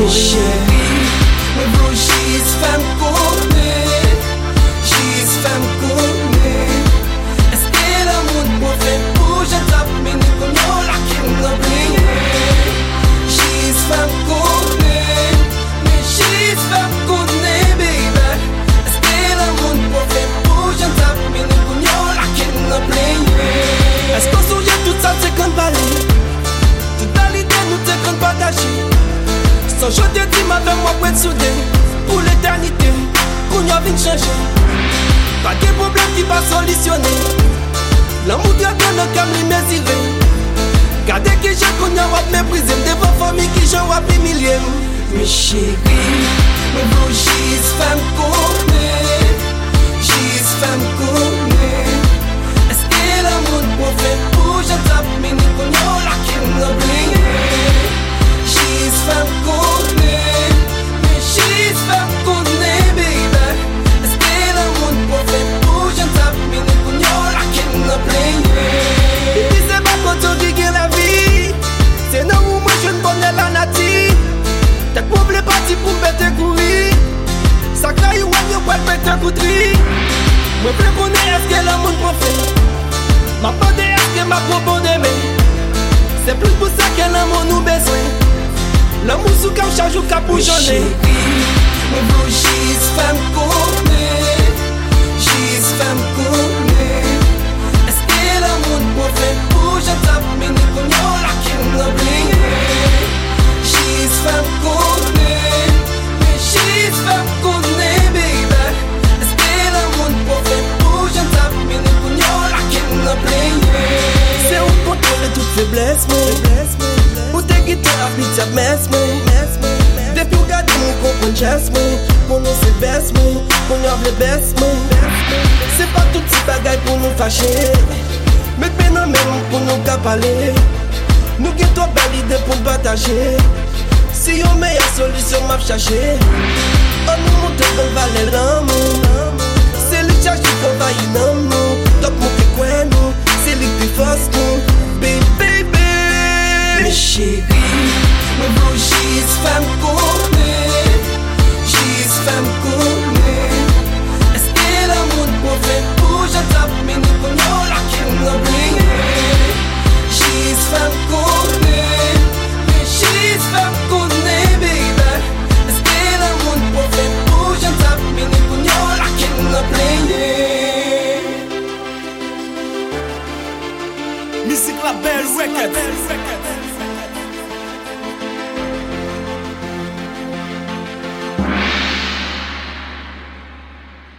Me chéri, me vlo jis fèm konè, jis fèm konè. Eske la moun pou fè pou jen tap meni kon yo la kin nan blinye. Jis fèm konè, me jis fèm konè, baby. Eske la moun pou fè pou jen tap meni kon yo la kin nan blinye. Eske souje tout sa te kon bali, tout la lide nou te kon pataji. Sans je te dis ma femme moi pour être soudé pour l'éternité, qu'on y a vient changer. Pas de problème qui va solutionner. L'amour de nos cam li mésiré. Gardez que j'ai qu'on y a méprisé. Devant famille qui j'en vois plus milliers. Mes chéris, mes beaux gis femme connaît, gis femme connaît. Est-ce que l'amour pour faire pour je tape mini qu'on y a la qui n'a oublié. Gis femme connaît, mais gis femme connaît, baby. Est-ce que l'amour pour faire pour je tape mini qu'on y a la qui n'a oublié. Baby c'est pas quand on dit que la vie, c'est non où moi je ne connais la nature. T'es pauvre parti pour me mettre courir. Ça craille ou on peut mettre un coup de riz. Moi je connais est-ce que l'amour pour faire. Ma bande est-ce que ma propos d'aimer. C'est plus pour ça que l'amour nous besoin. L'amour sous comme charge ou cap pour journée. Me vlo jis fèm konè, jis fèm konè. Est-ce que l'amour pour faire pour je tape meni kon yo la kin nan blinye. Jis fèm konè, mais jis fèm konè, baby. Est-ce que l'amour pour faire pour je tape meni kon yo la kin nan blinye. C'est où contrôler toute faiblesse, pour te quitter à pitié mesme. Depuis ou gade moun kompon jes moun, pour nous c'est best moun, pour nous avle best moun. C'est pas tout petit bagay pour nous fâcher, mais non même pour nous capaler. Nous qui trop belle idée pour partager. Si yon meilleure solution m'a cherché, on nous montre qu'on valait l'amour. C'est le charge qui travaille dans nous, donc mon qui quoi nous, c'est lui qui force nous, baby. Mes chéris, me vlo jis fèm konè, jis fèm konè. Est-ce que l'amour pour faire pour je tape meni kon yo la kin nan blinye. Jis fèm konè, mais jis fèm konè, baby. Est-ce que l'amour pour faire pour je tape meni kon yo la kin nan blinye. Music Label Records.